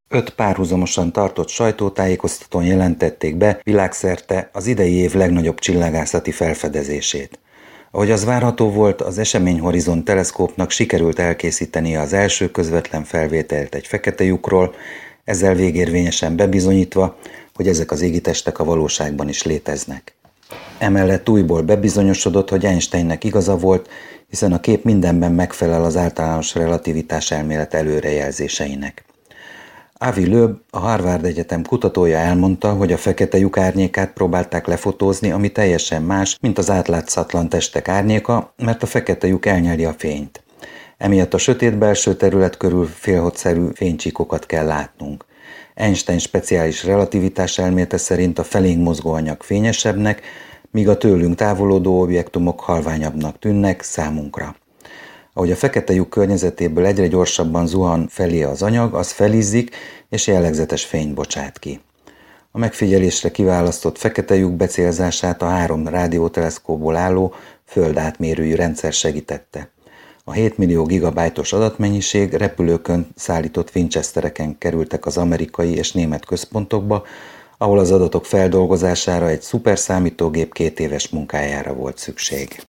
5 párhuzamosan tartott sajtótájékoztatón jelentették be világszerte az idei év legnagyobb csillagászati felfedezését. Ahogy az várható volt, az Eseményhorizont teleszkópnak sikerült elkészítenie az első közvetlen felvételt egy fekete lyukról, ezzel végérvényesen bebizonyítva, hogy ezek az égitestek a valóságban is léteznek. Emellett újból bebizonyosodott, hogy Einsteinnek igaza volt, hiszen a kép mindenben megfelel az általános relativitás elmélet előrejelzéseinek. Avi Loeb, a Harvard Egyetem kutatója elmondta, hogy a fekete lyuk árnyékát próbálták lefotózni, ami teljesen más, mint az átlátszatlan testek árnyéka, mert a fekete lyuk elnyeli a fényt. Emiatt a sötét belső terület körül félholdszerű fénycsíkokat kell látnunk. Einstein speciális relativitás elmélete szerint a felénk mozgó anyag fényesebbnek, míg a tőlünk távolodó objektumok halványabbnak tűnnek számunkra. Ahogy a fekete lyuk környezetéből egyre gyorsabban zuhan felé az anyag, az felizzik és jellegzetes fényt bocsát ki. A megfigyelésre kiválasztott fekete lyuk becélzását a 3 rádióteleszkópból álló földátmérőjű rendszer segítette. A 7 millió gigabájtos adatmennyiség repülőkön szállított Winchestereken kerültek az amerikai és német központokba, ahol az adatok feldolgozására egy szuperszámítógép 2 éves munkájára volt szükség.